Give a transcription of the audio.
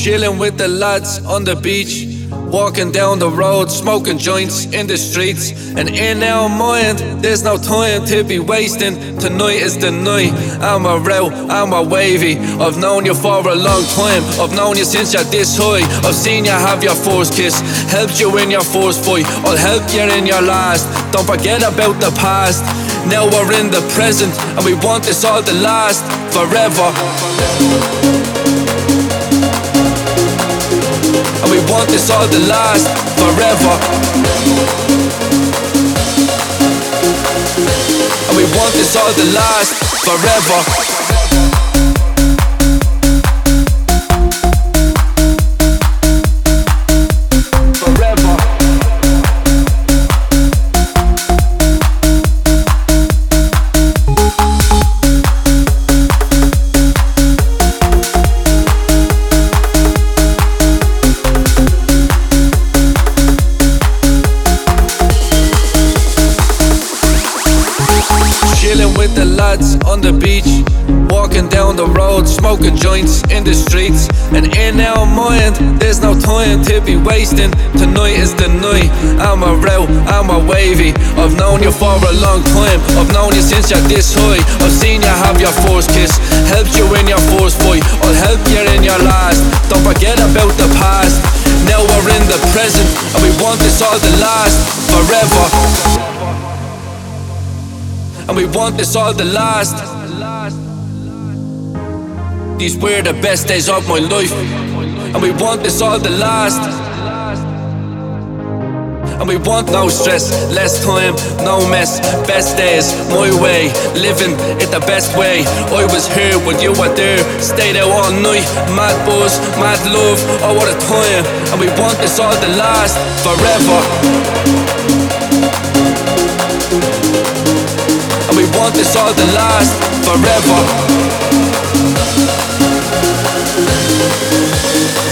Chilling with the lads on the beach, walking down the road, smoking joints in the streets. And in our mind, there's no time to be wasting. Tonight is the night. I'm a real, I'm a wavy. I've known you for a long time. I've known you since you're this high. I've seen you have your first kiss, helped you in your first fight. I'll help you in your last. Don't forget about the past. Now we're in the present, and we want this all to last forever. And we want this all to last forever. And we want this all to last forever. Chilling with the lads on the beach, walking down the road, smoking joints in the streets. And in our mind, there's no time to be wasting. Tonight is the night. I'm a real, I'm a wavy. I've known you for a long time. I've known you since you're this high. I've seen you have your first kiss, helped you in your first fight. I'll help you in your last. Don't forget about the past. Now we're in the present, and we want this all to last forever. And we want this all to last. These were the best days of my life, and we want this all to last. And we want no stress, less time, no mess. Best days, my way, living it the best way. I was here when you were there, stayed out all night. Mad buzz, mad love, oh what a time. And we want this all to last forever. And we want this all to last forever.